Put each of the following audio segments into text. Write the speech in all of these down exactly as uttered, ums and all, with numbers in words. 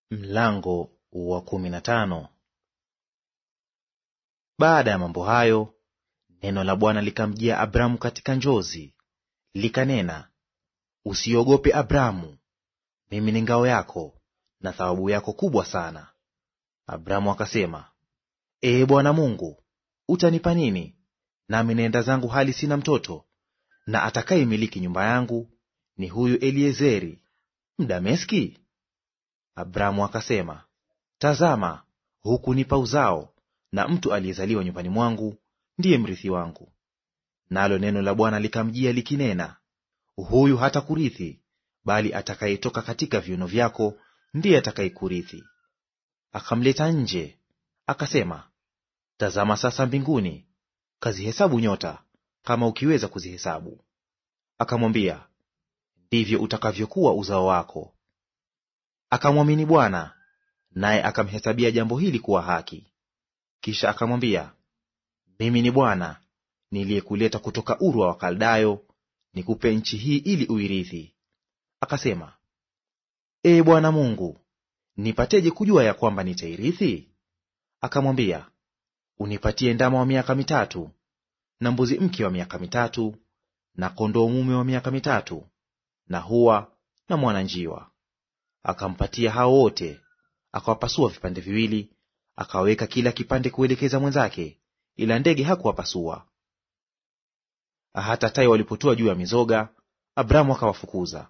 Mlango wa kumi na tano. Baada ya mambo hayo, neno la Bwana likamjia Abramu katika njozi, likanena, usiogope Abramu, mimi ni ngao yako na thawabu yako kubwa sana. Abramu akasema, Ee Bwana Mungu, utanipa nini, nami naenda zangu hali sina mtoto, na atakayemiliki nyumba yangu ni huyu Eliezeri Mdameski? Abramu akasema, tazama, hukunipa uzao, na mtu aliyezaliwa nyumbani mwangu ndiye mrithi wangu. Nalo neno la Bwana likamjia likinena, huyu hatakurithi, bali atakayetoka katika viuno vyako ndiye atakayekurithi. Akamleta nje, akasema, tazama sasa mbinguni, kazihesabu nyota, kama ukiweza kuzihesabu. Akamwambia, ndivyo utakavyokuwa uzao wako. Akamwamini Bwana, naye akamhesabia jambo hili kuwa haki. Kisha akamwambia, mimi ni Bwana niliyekuleta kutoka Uru wa Wakaldayo nikupe nchi hii ili uirithi. Akasema, Ee Bwana Mungu, nipateje kujua ya kwamba nitairithi? Akamwambia, unipatie ndama wa miaka mitatu, na mbuzi mke wa miaka mitatu, na kondoo mume wa miaka mitatu, na hua na mwana njiwa. Akampatia hao wote, akawapasua vipande viwili, akaweka kila kipande kuelekeza mwenzake, ila ndege hakuwapasua. Hata tai walipotua juu ya mizoga, Abramu akawafukuza.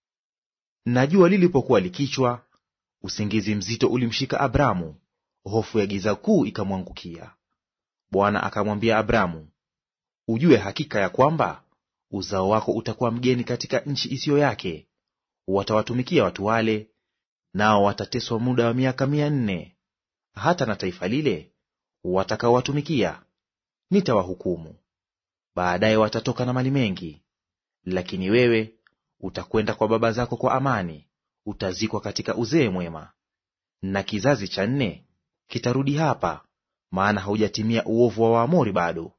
Na jua lilipokuwa likichwa, usingizi mzito ulimshika Abramu, hofu ya giza kuu ikamwangukia. Bwana akamwambia Abramu, ujue hakika ya kwamba uzao wako utakuwa mgeni katika nchi isiyo yake, watawatumikia watu wale, nao watateswa muda wa miaka mia nne. Hata na taifa lile watakaowatumikia nitawahukumu. Baadaye watatoka na mali mengi, lakini wewe utakwenda kwa baba zako kwa amani, utazikwa katika uzee mwema. Na kizazi cha nne kitarudi hapa, maana haujatimia uovu wa Waamori bado.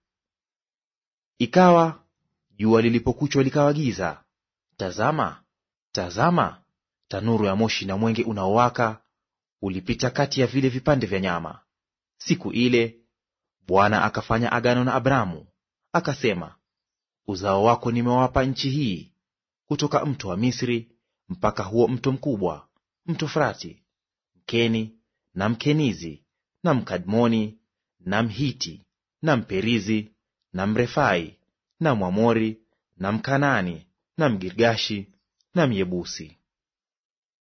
Ikawa jua lilipokuchwa likawa giza, tazama, tazama, tanuru ya moshi na mwenge unaowaka ulipita kati ya vile vipande vya nyama. Siku ile Bwana akafanya agano na Abramu, akasema, uzao wako nimewapa nchi hii, kutoka mto wa Misri mpaka huo mto mkubwa, mto Frati, Mkeni na Mkenizi na Mkadmoni na Mhiti na Mperizi na Mrefai na Mwamori na Mkanani na Mgirgashi na Myebusi.